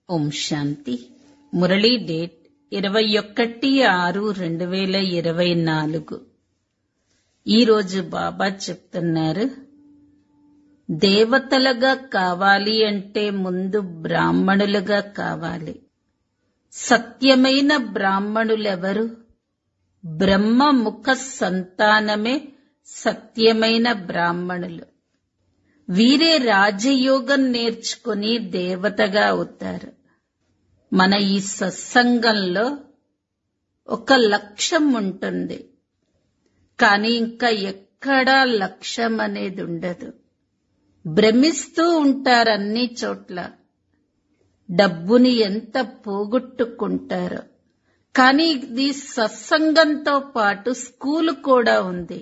ఓం శాంతి. Murali date 21/6/2024. ఈరోజు బాబా చెప్తున్నారు, దేవతలుగా కావాలి అంటే ముందు బ్రాహ్మణులుగా కావాలి. సత్యమైన బ్రాహ్మణులెవరు? బ్రహ్మ ముఖ సంతానమే సత్యమైన బ్రాహ్మణులు. వీరే రాజయోగం నేర్చుకుని దేవతగా అవుతారు. మన ఈ సత్సంగంలో ఒక లక్ష్యం ఉంటుంది, కానీ ఇంకా ఎక్కడా లక్ష్యం అనేది ఉండదు. భ్రమిస్తూ ఉంటారు అన్ని చోట్ల. డబ్బుని ఎంత పోగొట్టుకుంటారో. కానీ ఇది సత్సంగంతో పాటు స్కూలు కూడా ఉంది.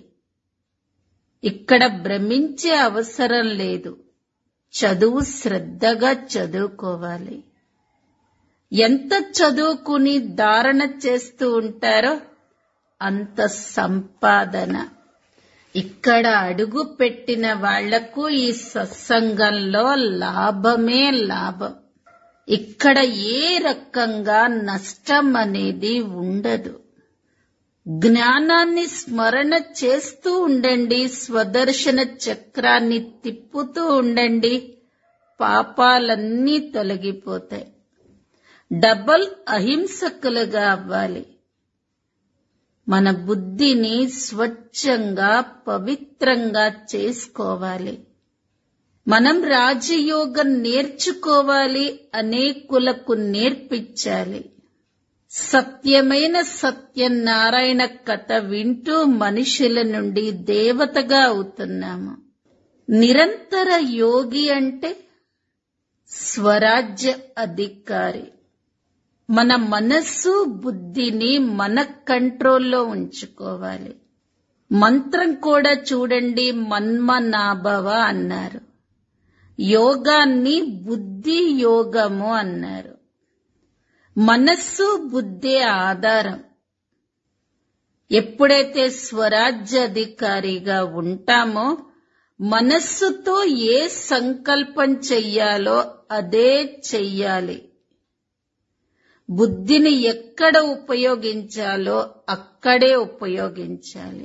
ఇక్కడ భ్రమించే అవసరం లేదు. చదువు శ్రద్ధగా చదువుకోవాలి. ఎంత చదువుకుని ధారణ చేస్తూ ఉంటారో అంత సంపాదన. ఇక్కడ అడుగు పెట్టిన వాళ్లకు ఈ సత్సంగంలో లాభమే లాభం. ఇక్కడ ఏ రకంగా నష్టం అనేది ఉండదు. జ్ఞానాన్ని స్మరణ చేస్తూ ఉండండి, స్వదర్శన చక్రాన్ని తిప్పుతూ ఉండండి, పాపాలన్నీ తొలగిపోతాయి. డబల్ అహింసకులుగా అవ్వాలి. మన బుద్ధిని స్వచ్ఛంగా పవిత్రంగా చేసుకోవాలి. మనం రాజయోగం నేర్చుకోవాలి, అనేకులకు నేర్పించాలి. సత్యమైన సత్యనారాయణ కథ వింటూ మనుషుల నుండి దేవతగా అవుతున్నాము. నిరంతర యోగి అంటే స్వరాజ్య అధికారి. మన మనస్సు బుద్ధిని మన కంట్రోల్లో ఉంచుకోవాలి. మంత్రం కూడా చూడండి, మన్మనాభవ అన్నారు. యోగాన్ని బుద్ధి యోగము అన్నారు. మనస్సు బుద్ధి ఆధారం. ఎప్పుడైతే స్వరాజ్యాధికారిగా ఉంటామో మనస్సుతో ఏ సంకల్పం చెయ్యాలో అదే చెయ్యాలి. బుద్ధిని ఎక్కడ ఉపయోగించాలో అక్కడే ఉపయోగించాలి.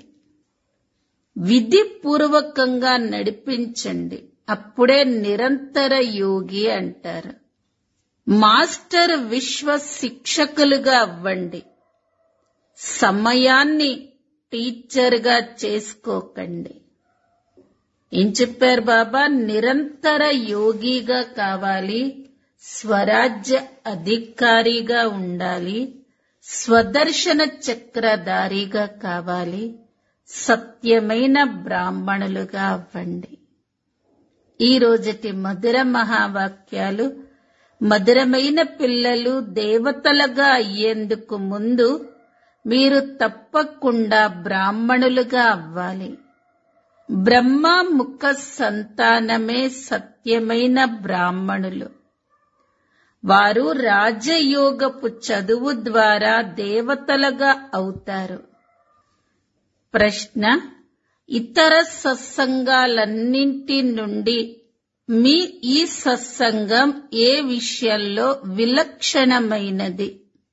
విధిపూర్వకంగా నడిపించండి, అప్పుడే నిరంతర యోగి అంటారు. మాస్టర్ విశ్వ శిక్షకులుగా అవ్వండి. సమయాన్ని టీచర్గా చేసుకోకండి. ఏం చెప్పారు బాబా? నిరంతర యోగిగా కావాలి, స్వరాజ్య అధికారిగా ఉండాలి, స్వదర్శన చక్రధారిగా కావాలి, సత్యమైన బ్రాహ్మణులుగా అవ్వండి. ఈ రోజటి మధుర మహావాక్యాలు. మధురమైన పిల్లలు దేవతలుగా అయ్యేందుకు ముందు మీరు తప్పకుండా బ్రాహ్మణులుగా అవ్వాలి. బ్రహ్మ ముఖ సంతానమే సత్యమైన బ్రాహ్మణులు. వారు రాజయోగపు చదువు ద్వారా దేవతలుగా అవుతారు. ప్రశ్న: ఇతర సత్సంగాలన్నింటి నుండి మీ ఈ సత్సంగం ఏ విషయంలో విలక్షణమైనది?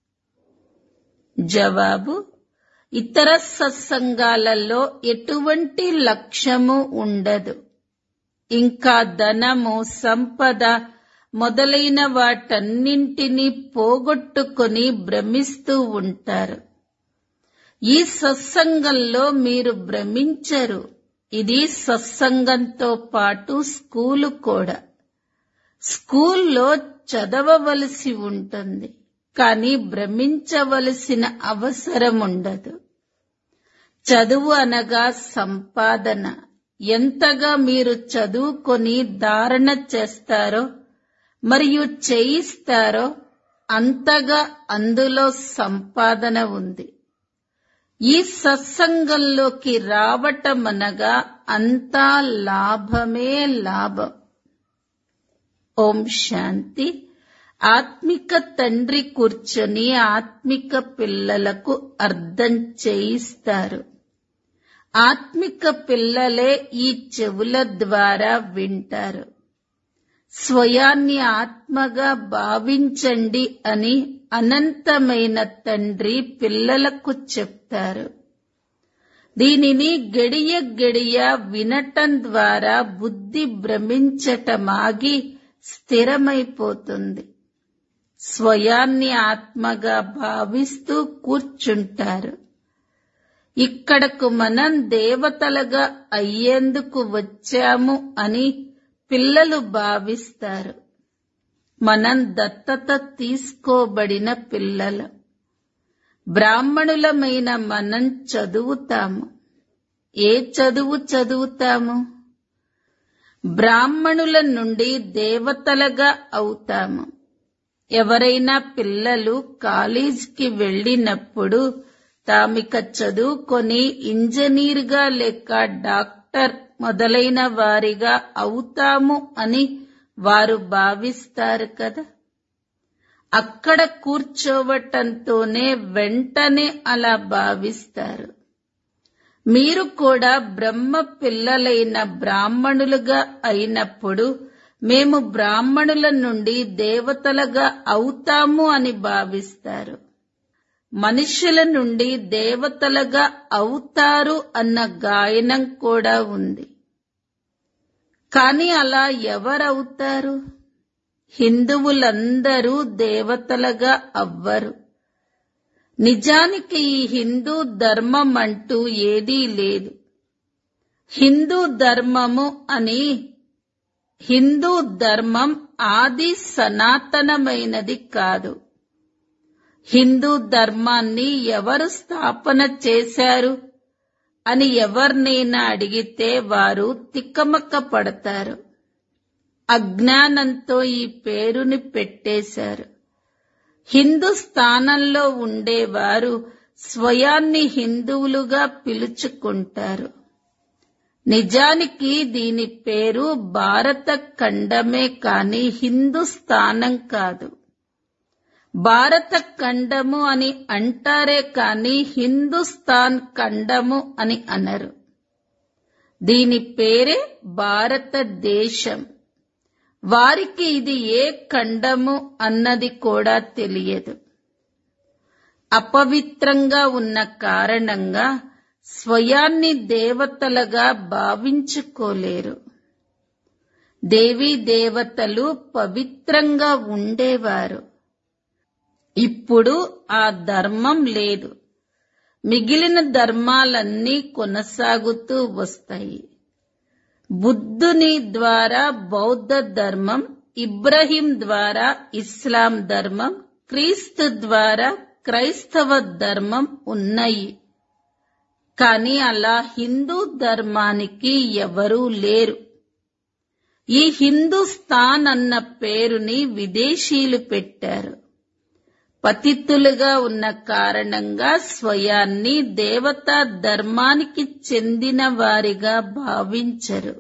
జవాబు: ఇతర సత్సంగాలలో ఎటువంటి లక్ష్యము ఉండదు. ఇంకా ధనము, సంపద మొదలైన వాటన్నింటినీ పోగొట్టుకొని భ్రమిస్తూ ఉంటారు. ఈ సత్సంగంలో మీరు భ్రమించరు. ఇది సత్సంగంతో పాటు స్కూలు కూడా. స్కూల్లో చదవవలసి ఉంటుంది, కానీ భ్రమించవలసిన అవసరం ఉండదు. చదువు అనగా సంపాదన. ఎంతగా మీరు చదువుకొని ధారణ చేస్తారో మరియు చేయిస్తారో అంతగా అందులో సంపాదన ఉంది. ఈ సత్సంగంలోకి రావటమనగా అంతా లాభమే లాభం. ఓం శాంతి. ఆత్మిక తండ్రి కూర్చొని ఆత్మిక పిల్లలకు అర్థం చేయిస్తారు. ఆత్మిక పిల్లలే ఈ చెవుల ద్వారా వింటారు. స్వయాన్ని ఆత్మగా భావించండి అని అనంతమైన తండ్రి పిల్లలకు చెప్తారు. దీనిని గడియ గడియ వినటం ద్వారా బుద్ధి భ్రమించటమాగి స్థిరమైపోతుంది. స్వయాన్ని ఆత్మగా భావిస్తూ కూర్చుంటారు. ఇక్కడకు మనం దేవతలుగా అయ్యేందుకు వచ్చాము అని పిల్లలు భావిస్తారు. మనం దత్తత తీసుకోబడిన పిల్లలు. బ్రాహ్మణులమైన మనం చదువుతాము. ఏ చదువు చదువుతాము? బ్రాహ్మణుల నుండి దేవతలుగా అవుతాము. ఎవరైనా పిల్లలు కాలేజీకి వెళ్ళినప్పుడు తామిక చదువుకొని ఇంజనీర్గా లేక డాక్టర్ మొదలైన వారిగా అవుతాము అని వారు భావిస్తారు కదా. అక్కడ కూర్చోవటంతోనే వెంటనే అలా భావిస్తారు. మీరు కూడా బ్రహ్మ పిల్లలైన బ్రాహ్మణులుగా అయినప్పుడు మేము బ్రాహ్మణుల నుండి దేవతలుగా అవుతాము అని భావిస్తారు. మనుషుల నుండి దేవతలుగా అవుతారు అన్న గాయనం కూడా ఉంది. కాని అలా ఎవరవుతారు? హిందువులందరూ దేవతలుగా అవ్వరు. నిజానికి ఈ హిందూ ధర్మం అంటూ ఏదీ లేదు. హిందూ ధర్మం ఆది సనాతనమైనది కాదు. హిందూ ధర్మాన్ని ఎవరు స్థాపన చేశారు అని ఎవరినైనా అడిగితే వారు తికమక పడతారు. అజ్ఞానంతో ఈ పేరుని పెట్టేశారు. హిందుస్థానంలో ఉండేవారు స్వయాన్ని హిందువులుగా పిలుచుకుంటారు. నిజానికి దీని పేరు భారత ఖండమే కాని హిందుస్థానం కాదు. భారత ఖండము అని అంటారే కాని హిందుస్థాన్ ఖండము అని అనరు. దీని పేరే భారతదేశం. వారికి ఇది ఏ ఖండము అన్నది కూడా తెలియదు. అపవిత్రంగా ఉన్న కారణంగా స్వయాన్ని దేవతలుగా భావించుకోలేరు. దేవీ దేవతలు పవిత్రంగా ఉండేవారు. ఇప్పుడు ఆ ధర్మం లేదు. మిగిలిన ధర్మాలన్నీ కొనసాగుతూ వస్తాయి. బుద్ధుని ద్వారా బౌద్ధ ధర్మం, ఇబ్రహీం ద్వారా ఇస్లాం ధర్మం, క్రీస్తు ద్వారా క్రైస్తవ ధర్మం ఉన్నాయి. కాని అలా హిందూ ధర్మానికి ఎవరూ లేరు. ఈ హిందుస్థాన్ అన్న పేరుని విదేశీయులు పెట్టారు. పతితులుగా ఉన్న కారణంగా స్వయాన్ని దేవతా ధర్మానికి చెందిన వారిగా భావించరు.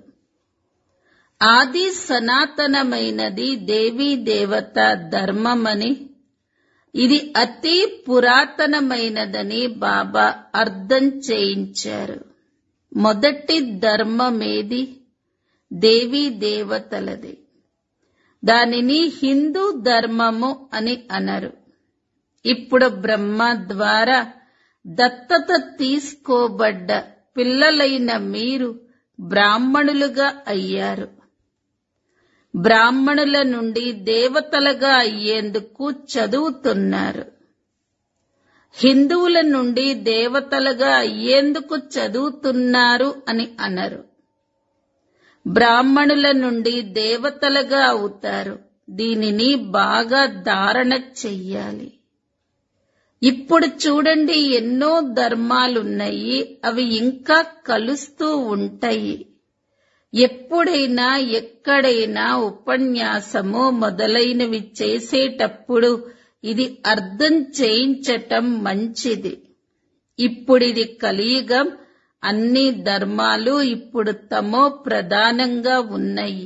ఆది సనాతనమైనది దేవీ దేవతా ధర్మమని, ఇది అతి పురాతనమైనదని బాబా అర్థం చేయించారు. మొదటి ధర్మమేది? దేవీ దేవతలది. దానిని హిందూ ధర్మము అని అనరు. ఇప్పుడు బ్రహ్మ ద్వారా దత్తత తీసుకోబడ్డ పిల్లలైన మీరు బ్రాహ్మణులుగా అయ్యారు. బ్రాహ్మణుల నుండి దేవతలుగా అయ్యేందుకు చదువుతున్నారు. హిందువుల నుండి దేవతలుగా అయ్యేందుకు చదువుతున్నారు అని అనరు. బ్రాహ్మణుల నుండి దేవతలుగా అవుతారు. దీనిని బాగా ధారణ చెయ్యాలి. ఇప్పుడు చూడండి, ఎన్నో ధర్మాలున్నాయి. అవి ఇంకా కలుస్తూ ఉంటాయి. ఎప్పుడైనా ఎక్కడైనా ఉపన్యాసము మొదలైనవి చేసేటప్పుడు ఇది అర్థం చేయించటం మంచిది. ఇప్పుడిది కలియుగం. అన్ని ధర్మాలు ఇప్పుడు తమో ప్రధానంగా ఉన్నాయి.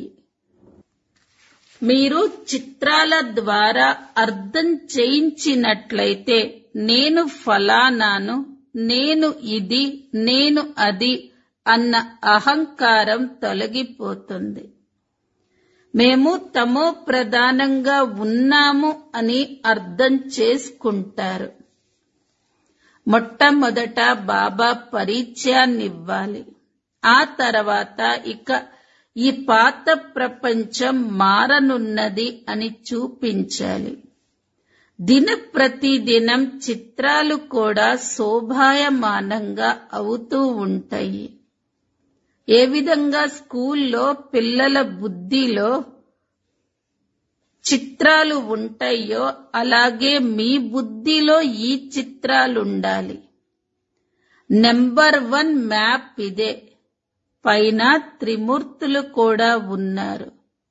మీరు చిత్రాల ద్వారా అర్థం చేయించినట్లయితే నేను ఫలానాను, నేను ఇది, నేను అది అన్న అహంకారం తొలగిపోతుంది. మేము తమో ప్రధానంగా ఉన్నాము అని అర్థం చేసుకుంటారు. మొట్టమొదట బాబా పరిచయాన్నివ్వాలి. ఆ తర్వాత ఇక ఈ పాత ప్రపంచం మారనున్నది అని చూపించాలి. ప్రతిదినం చిత్రాలు కూడా శోభాయమానంగా అవుతూ ఉంటాయి. ఏ విధంగా స్కూల్లో పిల్లల బుద్ధిలో చిత్రాలు ఉంటాయో అలాగే మీ బుద్ధిలో ఈ చిత్రాలుండాలి. నెంబర్ 1 మ్యాప్ ఇదే. పైన త్రిమూర్తులు కూడా ఉన్నారు.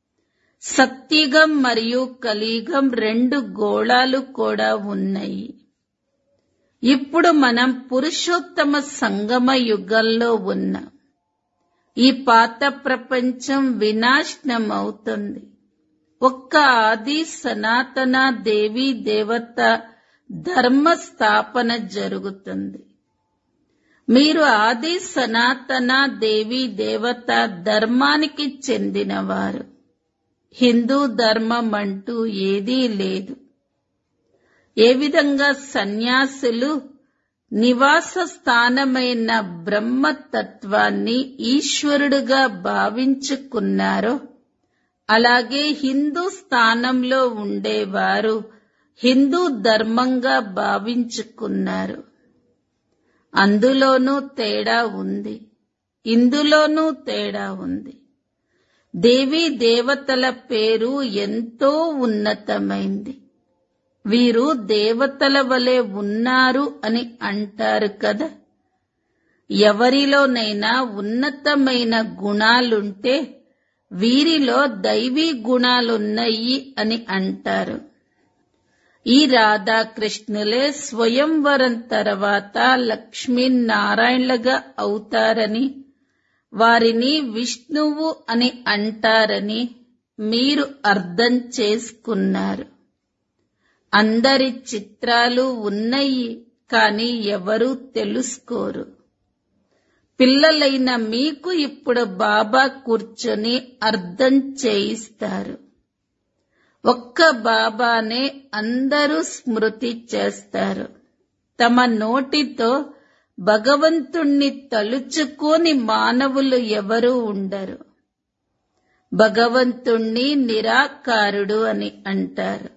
సత్యుగం మరియు కలియుగం 2 గోళాలు కూడా ఉన్నాయి. ఇప్పుడు మనం పురుషోత్తమ సంగమ యుగంలో ఉన్నాం. ఈ పాత ప్రపంచం వినాశనమవుతుంది. ఒక్క ఆది సనాతన దేవీ దేవత ధర్మ స్థాపన జరుగుతుంది. మీరు ఆది సనాతన దేవీ దేవత ధర్మానికి చెందినవారు. హిందూ ధర్మం అంటూ ఏదీ లేదు. ఏ విధంగా సన్యాసులు నివాస స్థానమైన బ్రహ్మతత్వాన్ని ఈశ్వరుడుగా భావించుకున్నారో అలాగే హిందూ స్థానంలో ఉండేవారు హిందూ ధర్మంగా భావించుకున్నారు. అందులోనూ తేడా ఉంది, ఇందులోనూ తేడా ఉంది. దేవీ దేవతల పేరు ఎంతో ఉన్నతమైంది. వీరు దేవతల వలె ఉన్నారు అని అంటారు కదా. ఎవరిలోనైనా ఉన్నతమైన గుణాలుంటే వీరిలో దైవీ గుణాలున్నాయి అని అంటారు. ఈ రాధాకృష్ణులే స్వయంవరం తర్వాత లక్ష్మీనారాయణలుగా అవుతారని, వారిని విష్ణువు అని అంటారని మీరు అర్థం చేసుకున్నారు. అందరి చిత్రాలు ఉన్నాయి, కానీ ఎవరూ తెలుసుకోరు. పిల్లలైన మీకు ఇప్పుడు బాబా కూర్చొని అర్థం చేయిస్తారు. ఒక్క బాబానే అందరూ స్మృతి చేస్తారు. తమ నోటితో భగవంతుణ్ణి తలుచుకోని మానవులు ఎవరూ ఉండరు. భగవంతుణ్ణి నిరాకారుడు అని అంటారు.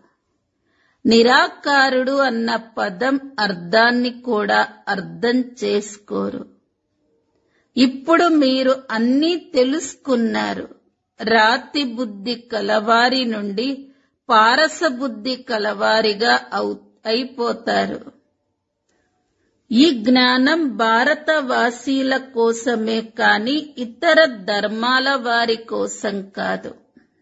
నిరాకారుడు అన్న పదం అర్థాన్ని కూడా అర్థం చేసుకోరు. ఇప్పుడు మీరు అన్నీ తెలుసుకున్నారు. రాతి బుద్ధి కలవారి నుండి పారస బుద్ధి కలవారిగా అయిపోతారు. ఈ జ్ఞానం భారతవాసీల కోసమే కాని ఇతర ధర్మాల వారి కోసం కాదు.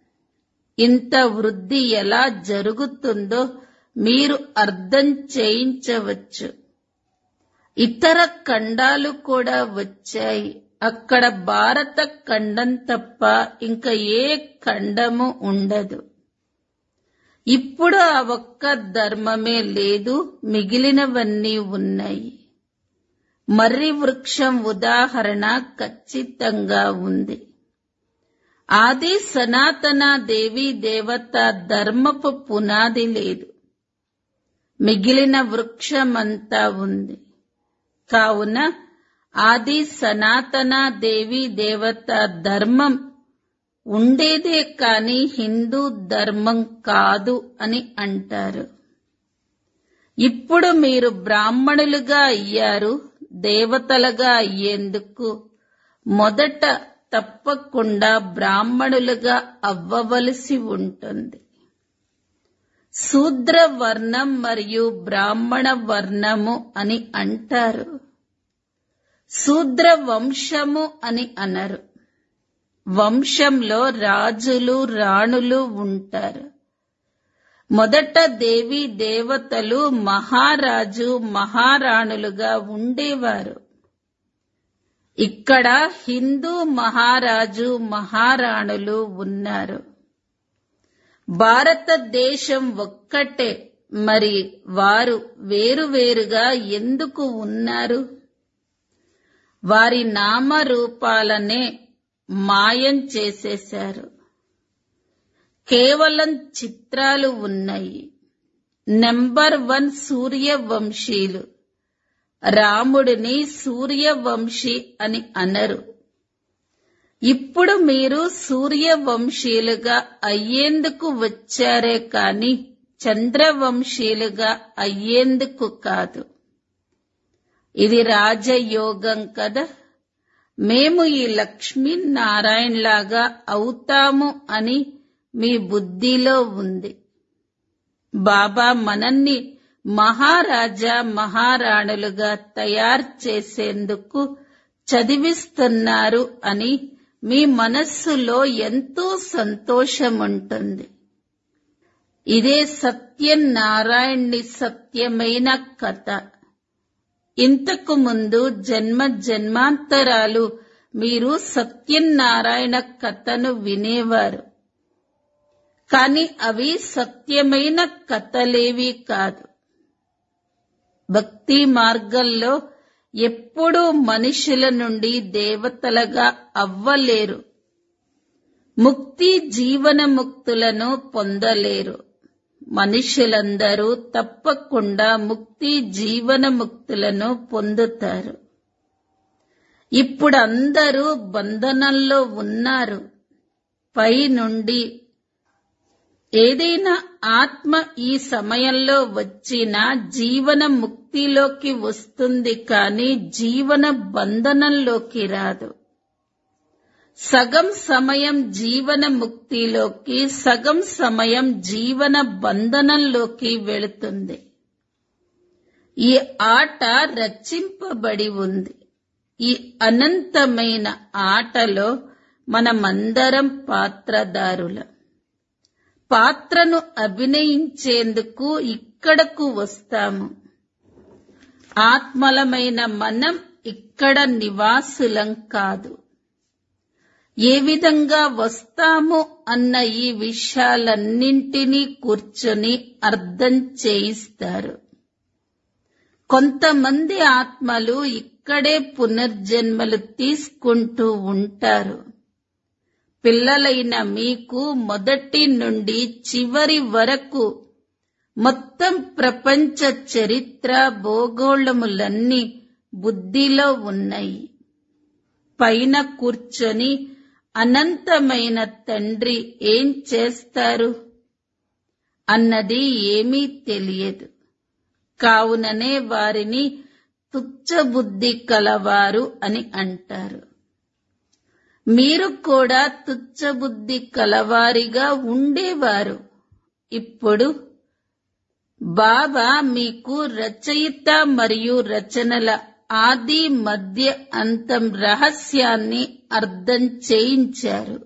ఇంత వృద్ధి ఎలా జరుగుతుందో మీరు అర్థం చేయించవచ్చు. ఇతర ఖండాలు కూడా వచ్చాయి. అక్కడ భారత ఖండం తప్ప ఇంకా ఏ ఖండము ఉండదు. ఇప్పుడు ఆ ఒక్క ధర్మమే లేదు, మిగిలినవన్నీ ఉన్నాయి. మర్రి వృక్షం ఉదాహరణ ఖచ్చితంగా ఉంది. ఆది సనాతన దేవీ దేవత ధర్మపు పునాది లేదు, మిగిలిన వృక్షమంతా ఉంది. కావున ఆది సనాతన దేవీ దేవత ధర్మం ఉండేదే కాని హిందూ ధర్మం కాదు అని అంటారు. ఇప్పుడు మీరు బ్రాహ్మణులుగా అయ్యారు. దేవతలుగా అయ్యేందుకు మొదట తప్పకుండా బ్రాహ్మణులుగా అవ్వవలసి ఉంటుంది. శూద్ర వర్ణం మరియు బ్రాహ్మణ వర్ణము అని అంటారు. శూద్ర వంశము అని అనరు. వంశంలో రాజులు రాణులు ఉంటారు. మొదట దేవీ దేవతలు మహారాజు మహారాణులుగా ఉండేవారు. ఇక్కడ హిందూ మహారాజు మహారాణులు ఉన్నారు. భారతదేశం ఒక్కటే, మరి వారు వేరువేరుగా ఎందుకు ఉన్నారు? వారి నామరూపాలనే మాయం చేసేశారు. కేవలం చిత్రాలు ఉన్నాయి. నెంబర్ 1 సూర్యవంశీలు. రాముడిని సూర్యవంశీ అని అనరు. ఇప్పుడు మీరు సూర్యవంశీలుగా అయ్యేందుకు వచ్చారే కాని చంద్రవంశీలుగా అయ్యేందుకు కాదు. ఇది రాజయోగం కదా. మేము ఈ లక్ష్మీనారాయణలాగా అవుతాము అని మీ బుద్ధిలో ఉంది. బాబా మనల్ని మహారాజా మహారాణులుగా తయారు చేసేందుకు చదివిస్తున్నారు అని మీ మనస్సులో ఎంతో సంతోషముంటుంది. ఇదే సత్యనారాయణుని సత్యమైన కథ. ఇంతకు ముందు జన్మ జన్మాంతరాలు మీరు సత్యనారాయణ కథను వినేవారు. కాని అవి సత్యమైన కథలేవి కాదు. భక్తి మార్గంలో ఎప్పుడూ మనుషుల నుండి దేవతలుగా అవ్వలేరు. ముక్తి జీవన ముక్తులను పొందలేరు. మనుషులందరూ తప్పకుండా ముక్తి జీవన ముక్తులను పొందుతారు. ఇప్పుడు అందరూ బంధనంలో ఉన్నారు. పై నుండి ఏదైనా ఆత్మ ఈ సమయంలో వచ్చినా జీవన ముక్తిలోకి వస్తుంది కానీ జీవన బంధనంలోకి రాదు. సగం సమయం జీవన ముక్తిలోకి, సగం సమయం జీవన బంధనంలోకి వెళుతుంది. ఈ ఆట రచింపబడి ఉంది. ఈ అనంతమైన ఆటలో మనమందరం పాత్రదారులం. పాత్రను అభినయించేందుకు ఇక్కడకు వస్తాము. ఆత్మలమైన మనం ఇక్కడ నివాసులం కాదు. ఏ విధంగా వస్తాము అన్న ఈ విషయాలన్నింటినీ కూర్చొని అర్థం చేయిస్తారు. కొంతమంది ఆత్మలు ఇక్కడే పునర్జన్మలు తీసుకుంటూ ఉంటారు. పిల్లలైన మీకు మొదటి నుండి చివరి వరకు మొత్తం ప్రపంచ చరిత్ర భూగోళములన్నీ బుద్ధిలో ఉన్నాయి. పైన కూర్చొని అనంతమైన తండ్రి ఏం చేస్తారు అన్నది ఏమీ తెలియదు. కావుననే వారిని తుచ్చబుద్ధి కలవారు అని అంటారు. మీరు కూడా తుచ్చబుద్ధి కలవారిగా ఉండేవారు. ఇప్పుడు బాబా మీకు రచయిత మరియు రచనల ఆది మధ్య అంతం రహస్యాన్ని అర్థం చేయించారు.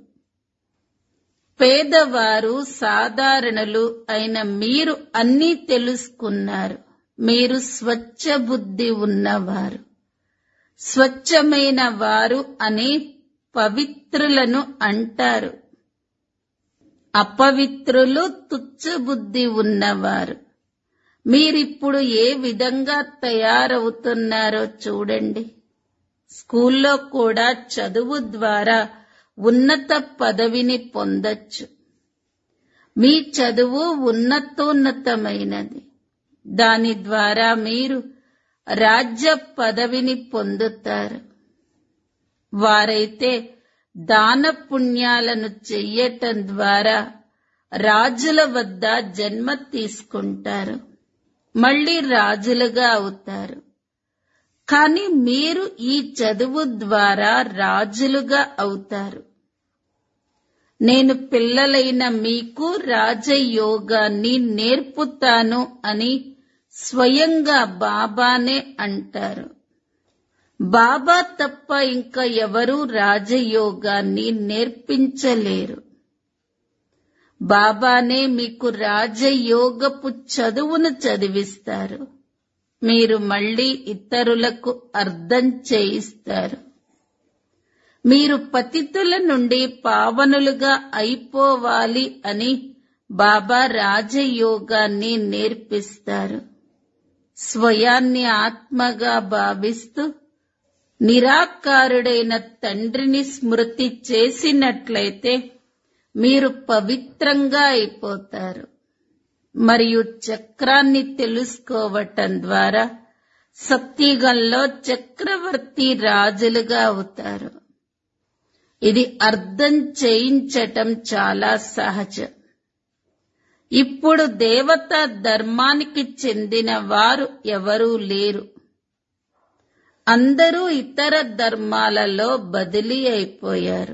పేదవారు సాధారణులు అయిన మీరు అన్నీ తెలుసుకున్నారు. మీరు స్వచ్ఛ బుద్ధి ఉన్నవారు. స్వచ్ఛమైన వారు అని పవిత్రులను అంటారు. అపవిత్రులు తుచ్చబుద్ధి ఉన్నవారు. మీరిప్పుడు ఏ విధంగా తయారవుతున్నారో చూడండి. స్కూల్లో కూడా చదువు ద్వారా ఉన్నత పదవిని పొందొచ్చు. మీ చదువు ఉన్నతోన్నతమైనది. దాని ద్వారా మీరు రాజ్య పదవిని పొందుతారు. వారైతే దాన పుణ్యాలను చెయ్యటం ద్వారా రాజుల వద్ద జన్మ తీసుకుంటారు. మళ్ళీ రాజులుగా అవుతారు. కానీ మీరు ఈ చదువు ద్వారా రాజులుగా అవుతారు. నేను పిల్లలైన మీకు రాజయోగాన్ని నేర్పుతాను అని స్వయంగా బాబానే అంటారు. బాబా తప్ప ఇంకా ఎవరూ రాజయోగాన్ని నేర్పించలేరు. బాబానే మీకు రాజయోగపు చదువును చదివిస్తారు. మీరు మళ్ళీ ఇతరులకు అర్థం చేయిస్తారు. మీరు పతితుల నుండి పావనులుగా అయిపోవాలి అని బాబా రాజయోగాన్ని నేర్పిస్తారు. స్వయాన్ని ఆత్మగా భావిస్తూ నిరాకారుడైన తండ్రిని స్మృతి చేసినట్లయితే మీరు పవిత్రంగా అయిపోతారు. మరియు చక్రాన్ని తెలుసుకోవటం ద్వారా సత్యుగంలో చక్రవర్తి రాజులుగా అవుతారు. ఇది అర్థం చేయించటం చాలా సహజం. ఇప్పుడు దేవతా ధర్మానికి చెందిన వారు ఎవరూ లేరు. అందరూ ఇతర ధర్మాలలో బదిలీ అయిపోయారు.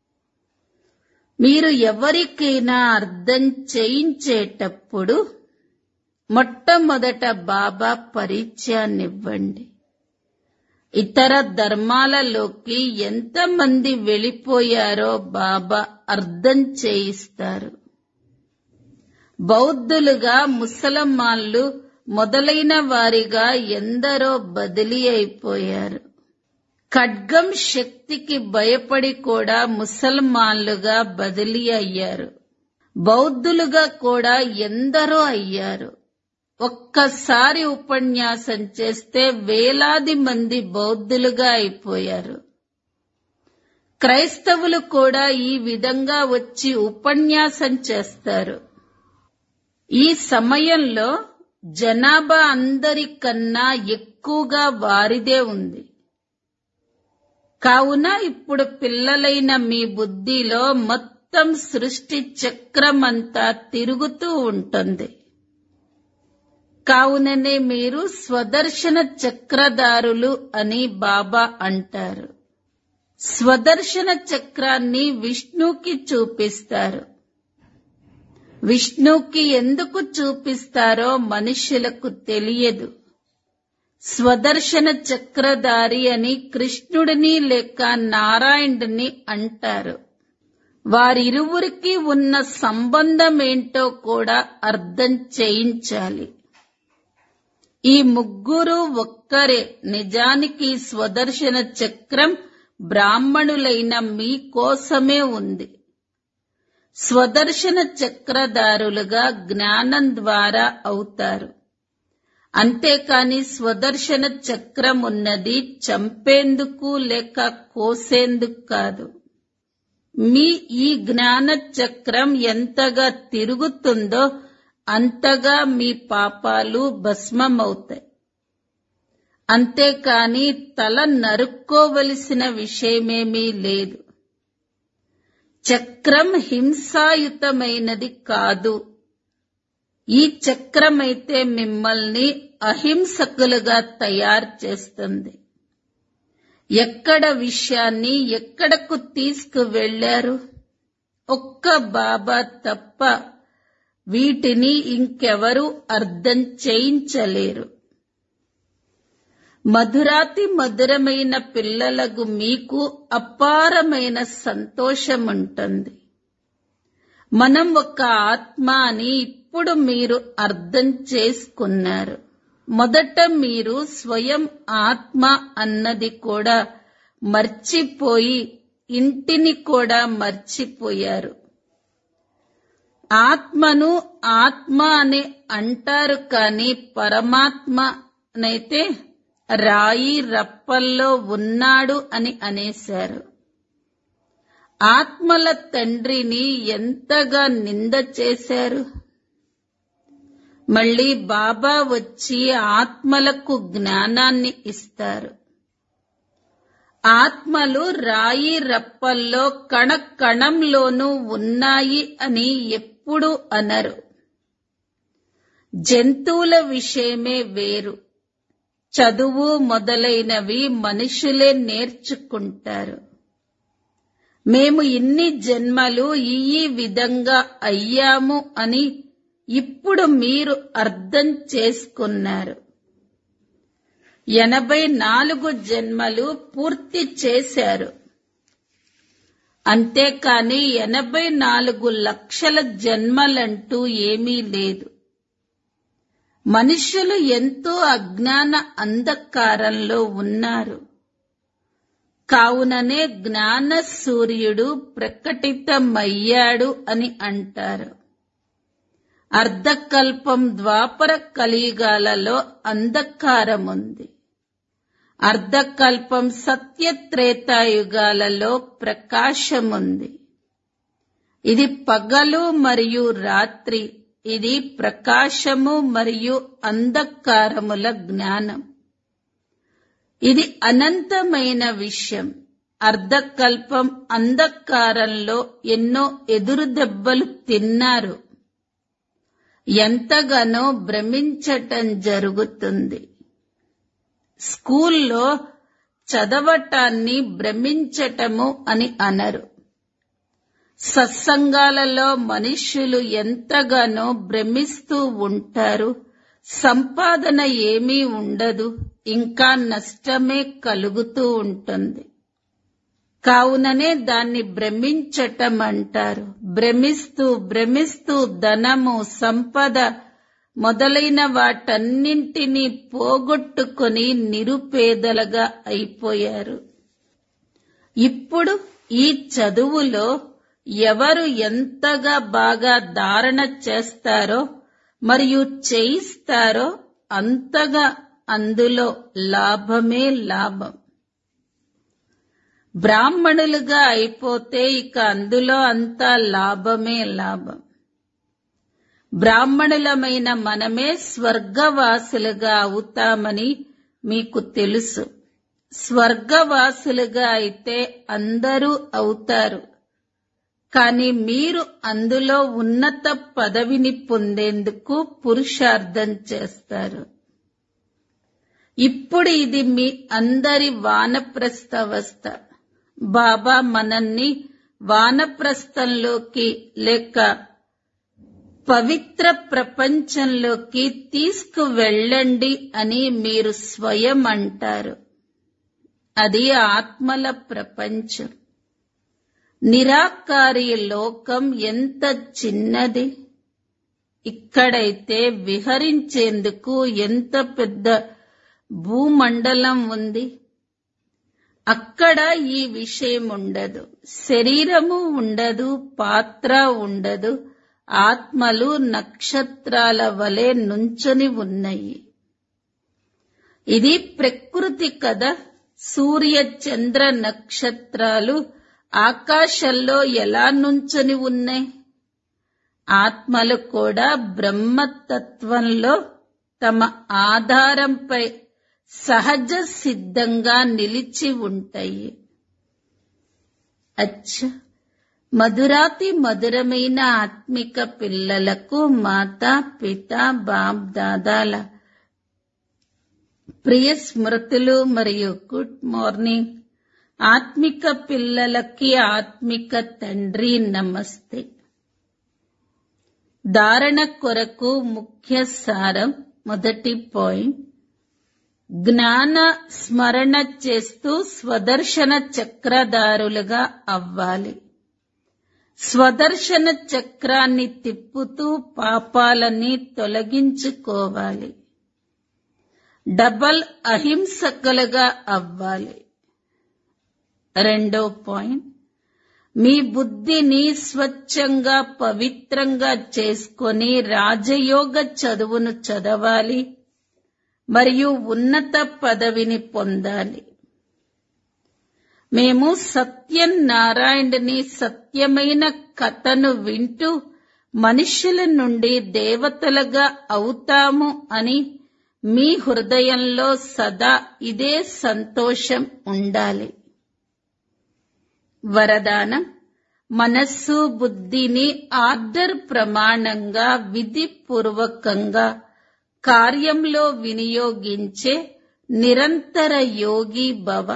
మీరు ఎవరికైనా అర్థం చేయించేటప్పుడు మొట్టమొదట బాబా పరిచయాన్నివ్వండి. ఇతర ధర్మాలలోకి ఎంతమంది వెళ్ళిపోయారో బాబా అర్థం చేయిస్తారు. బౌద్ధులుగా, ముసల్మాన్లు మొదలైన వారిగా ఎందరో బదిలీ అయిపోయారు. ఖడ్గం శక్తికి భయపడి కూడా ముసల్మాన్లుగా బదిలీ అయ్యారు. బౌద్ధులుగా కూడా ఎందరో అయ్యారు. ఒక్కసారి ఉపన్యాసం చేస్తే వేలాది మంది బౌద్ధులుగా అయిపోయారు. క్రైస్తవులు కూడా ఈ విధంగా వచ్చి ఉపన్యాసం చేస్తారు. ఈ సమయంలో జనాభా అందరికన్నా ఎక్కువగా వారిదే ఉంది. కావున ఇప్పుడు పిల్లలైన మీ బుద్ధిలో మొత్తం సృష్టి చక్రమంతా తిరుగుతూ ఉంటుంది. కావుననే మీరు స్వదర్శన చక్రధారులు అని బాబా అంటారు. స్వదర్శన చక్రాన్ని విష్ణుకి చూపిస్తారు. విష్ణుకి ఎందుకు చూపిస్తారో మనుష్యులకు తెలియదు. స్వదర్శన చక్రధారి అని కృష్ణుడిని లేక నారాయణుడిని అంటారు. వారిరువురికి ఉన్న సంబంధమేంటో కూడా అర్థం చేయించాలి. ఈ ముగ్గురు ఒక్కరే. నిజానికి స్వదర్శన చక్రం బ్రాహ్మణులైన మీ కోసమే ఉంది. స్వదర్శన చక్రధారులుగా జ్ఞానం ద్వారా అవుతారు. అంతేకాని స్వదర్శన చక్రం ఉన్నది చంపేందుకు లేక కోసేందుకు కాదు. మీ ఈ జ్ఞాన చక్రం ఎంతగా తిరుగుతుందో అంతగా మీ పాపాలు భస్మమవుతాయి. అంతేకాని తల నరుక్కోవలసిన విషయమేమీ లేదు. చక్రం హింసాయుతమైనది కాదు. ఈ చక్రమైతే మిమ్మల్ని అహింసకులుగా తయారు చేస్తుంది. ఎక్కడ విషయాన్ని ఎక్కడకు తీసుకువెళ్లారు? ఒక్క బాబా తప్ప వీటిని ఇంకెవరూ అర్థం చేయించలేరు. మధురాతి మధురమైన పిల్లలకు మీకు అపారమైన సంతోషముంటుంది. మనం ఒక ఆత్మ అని ఇప్పుడు మీరు అర్థం చేసుకున్నారు. మొదట మీరు స్వయం ఆత్మ అన్నది కూడా మర్చిపోయి ఇంటిని కూడా మర్చిపోయారు. ఆత్మను ఆత్మ అని అంటారు, కానీ పరమాత్మనైతే రాయి రప్పల్లో ఉన్నాడు అని అనేశారు. ఆత్మల తండ్రిని ఎంతగా నింద చేశారు. మళ్ళీ బాబా వచ్చి ఆత్మలకు జ్ఞానాన్ని ఇస్తారు. ఆత్మలు రాయి రప్పల్లో కణ కణంలోనూ ఉన్నాయి అని ఎప్పుడూ అనరు. జంతువుల విషయమే వేరు. చదువు మొదలైనవి మనుషులే నేర్చుకుంటారు. మేము ఇన్ని జన్మలు ఈ విధంగా అయ్యాము అని ఇప్పుడు మీరు అర్థం చేసుకున్నారు. 84 జన్మలు పూర్తి చేశారు. అంతేకాని 84 లక్షల జన్మలంటూ ఏమీ లేదు. మనుష్యులు ఎంతో అజ్ఞాన అంధకారంలో ఉన్నారు. కావుననే జ్ఞాన సూర్యుడు ప్రకటితమయ్యాడు అని అంటారు. అర్ధకల్పం ద్వాపర కలియుగాలలో అంధకారముంది. అర్ధకల్పం సత్య త్రేతాయుగాలలో ప్రకాశముంది. ఇది పగలు మరియు రాత్రి, ఇది ప్రకాశము మరియు అంధకారముల జ్ఞానం. ఇది అనంతమైన విషయం. అర్ధకల్పం అంధకారంలో ఎన్నో ఎదురు దెబ్బలు తిన్నారు. ఎంతగానో భ్రమించటం జరుగుతుంది. స్కూల్లో చదవటాన్ని భ్రమించటము అని అనరు. సత్సంగాలలో మనుష్యులు ఎంతగానో భ్రమిస్తూ ఉంటారు. సంపాదన ఏమీ ఉండదు, ఇంకా నష్టమే కలుగుతూ ఉంటుంది. కావుననే దాన్ని భ్రమించటం అంటారు. భ్రమిస్తూ ధనము, సంపద మొదలైన వాటన్నింటినీ పోగొట్టుకొని నిరుపేదలుగా అయిపోయారు. ఇప్పుడు ఈ చదువులో ఎవరు ఎంతగా బాగా ధారణ చేస్తారో మరియు చేయిస్తారో అంతగా అందులో లాభమే లాభం. బ్రాహ్మణులుగా అయిపోతే ఇక అందులో అంతా లాభమే లాభం. బ్రాహ్మణులమైన మనమే స్వర్గవాసులుగా అవుతామని మీకు తెలుసు. స్వర్గవాసులుగా అయితే అందరూ అవుతారు. కానీ మీరు అందులో ఉన్నత పదవిని పొందేందుకు పురుషార్థం చేస్తారు. ఇప్పుడు ఇది మీ అందరి వానప్రస్థావస్థ. బాబా మనల్ని వానప్రస్థంలోకి లేక పవిత్ర ప్రపంచంలోకి తీసుకువెళ్ళండి అని మీరు స్వయం అంటారు. అది ఆత్మల ప్రపంచం. నిరాకారి లోకం ఎంత చిన్నది. ఇక్కడైతే విహరించేందుకు ఎంత పెద్ద భూమండలం ఉంది. అక్కడ ఈ విషయం ఉండదు. శరీరము ఉండదు, పాత్ర ఉండదు. ఆత్మలు నక్షత్రాల వలె నుంచొని ఉన్నాయి. ఇది ప్రకృతి కదా. సూర్య చంద్ర నక్షత్రాలు ఆకాశంలో ఎలా నుంచొని ఉన్నాయి? ఆత్మలు కూడా బ్రహ్మతత్వంలో తమ ఆధారంపై సహజ సిద్ధంగా నిలిచి ఉంటాయి. అచ్చా, మధురాతి మధురమైన ఆత్మిక పిల్లలకు మాతా పిత బాప్ దాదాల ప్రియ స్మృతులు మరియు గుడ్ మార్నింగ్. ఆత్మిక పిల్లలకి ఆత్మిక తండ్రి నమస్తే. ధారణ కొరకు ముఖ్య సారం. మొదటి పాయింట్, జ్ఞాన స్మరణ చేస్తూ స్వదర్శన చక్రధారులుగా అవ్వాలి. స్వదర్శన చక్రాన్ని తిప్పుతూ పాపాలని తొలగించుకోవాలి. డబల్ అహింసకులుగా అవ్వాలి. రెండో పాయింట్, మీ బుద్ధిని స్వచ్ఛంగా పవిత్రంగా చేసుకొని రాజయోగ చదువును చదవాలి మరియు ఉన్నత పదవిని పొందాలి. మేము సత్యనారాయణుని సత్యమైన కథను వింటూ మనుష్యుల నుండి దేవతలుగా అవుతాము అని మీ హృదయంలో సదా ఇదే సంతోషం ఉండాలి. వరదానం, మనస్సు బుద్ధిని ఆర్డర్ ప్రమాణంగా విధిపూర్వకంగా కార్యంలో వినియోగించే నిరంతర యోగి భవ.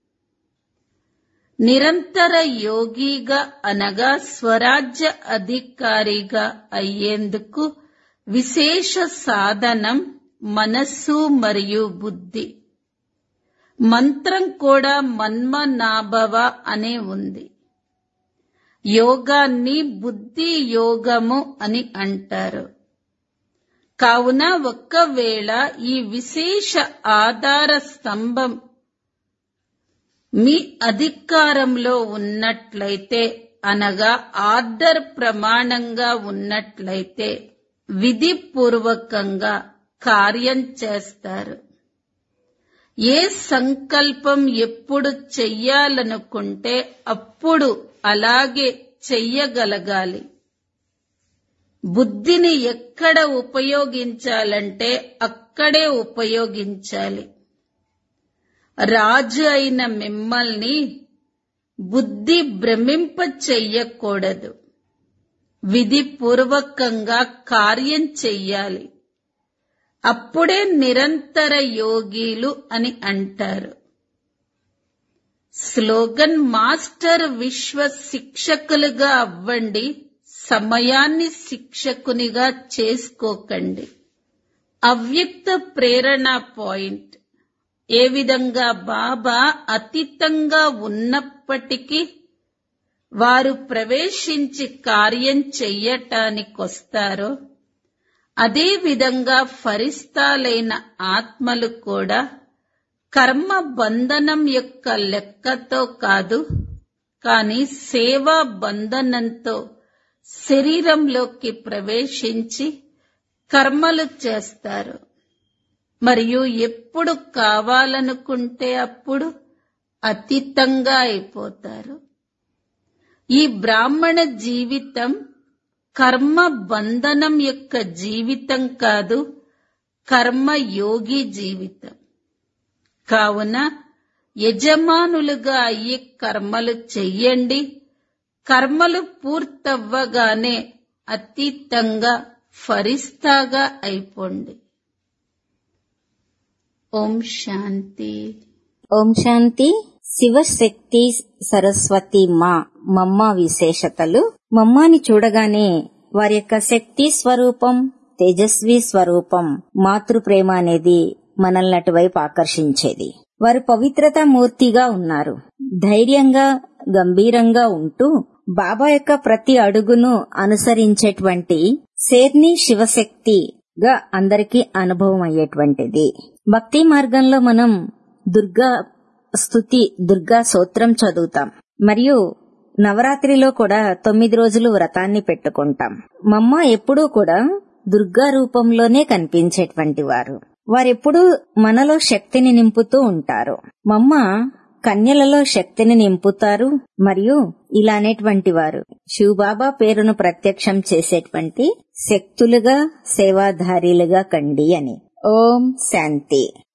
నిరంతర యోగిగా అనగా స్వరాజ్య అధికారిగా అయ్యేందుకు విశేష సాధనం మనస్సు మరియు బుద్ధి. మంత్రం కూడా మన్మనాభవ అనే ఉంది. యోగాన్ని బుద్ధి యోగము అని అంటారు. కావున ఒక్కవేళ ఈ విశేష ఆధార స్తంభం మీ అధికారంలో ఉన్నట్లయితే అనగా ఆర్డర్ ప్రమాణంగా ఉన్నట్లయితే విధిపూర్వకంగా కార్యం చేస్తారు. ఏ సంకల్పం ఎప్పుడు చెయ్యాలనుకుంటే అప్పుడు అలాగే చెయ్యగలగాలి. బుద్ధిని ఎక్కడ ఉపయోగించాలంటే అక్కడే ఉపయోగించాలి. రాజు అయిన మిమ్మల్ని బుద్ధి భ్రమింప చెయ్యకూడదు. విధిపూర్వకంగా కార్యం చెయ్యాలి. అప్పుడే నిరంతర యోగీలు అని అంటారు. స్లోగన్: మాస్టర్ విశ్వ శిక్షకులుగా అవ్వండి, సమయాన్ని శిక్షకునిగా చేసుకోకండి. అవ్యక్త ప్రేరణ పాయింట్: ఏ విధంగా బాబా అతీతంగా ఉన్నప్పటికీ వారు ప్రవేశించి కార్యం చెయ్యటానికొస్తారో అదే విధంగా ఫరిస్తాలైన ఆత్మలు కూడా కర్మ బంధనం యొక్క లెక్కతో కాదు, కానీ సేవా బంధనంతో శరీరంలోకి ప్రవేశించి కర్మలు చేస్తారు. మరియు ఎప్పుడు కావాలనుకుంటే అప్పుడు అతీతంగా అయిపోతారు. ఈ బ్రాహ్మణ జీవితం కర్మ బంధనం యొక్క జీవితం కాదు, కర్మయోగి జీవితం. కావున యజమానులుగా అయ్యి కర్మలు చెయ్యండి. కర్మలు పూర్తవ్వగానే అతీతంగా ఫరిస్తాగా అయిపోండి. ఓం శాంతి. ఓం శాంతి. శివశక్తి సరస్వతి మమ్మ విశేషతలు. మమ్మాని చూడగానే వారి యొక్క శక్తి స్వరూపం, తేజస్వి స్వరూపం, మాతృప్రేమ అనేది మనల్ని అటువైపు ఆకర్షించేది. వారు పవిత్రతా మూర్తిగా ఉన్నారు. ధైర్యంగా గంభీరంగా ఉంటూ బాబా యొక్క ప్రతి అడుగును అనుసరించేటువంటి శేర్ని శివశక్తిగా అందరికీ అనుభవం అయ్యేటువంటిది. భక్తి మార్గంలో మనం దుర్గా స్తుతి, దుర్గా స్తోత్రం చదువుతాం. మరియు నవరాత్రిలో కూడా 9 రోజులు వ్రతాన్ని పెట్టుకుంటాం. మమ్మ ఎప్పుడూ కూడా దుర్గా రూపంలోనే కనిపించేటువంటి వారు. వారెప్పుడూ మనలో శక్తిని నింపుతూ ఉంటారు. మమ్మ కన్యలలో శక్తిని నింపుతారు. మరియు ఇలానేటువంటి వారు శివబాబా పేరును ప్రత్యక్షం చేసేటువంటి శక్తులుగా, సేవాధారీలుగా కండి అని. ఓం శాంతి.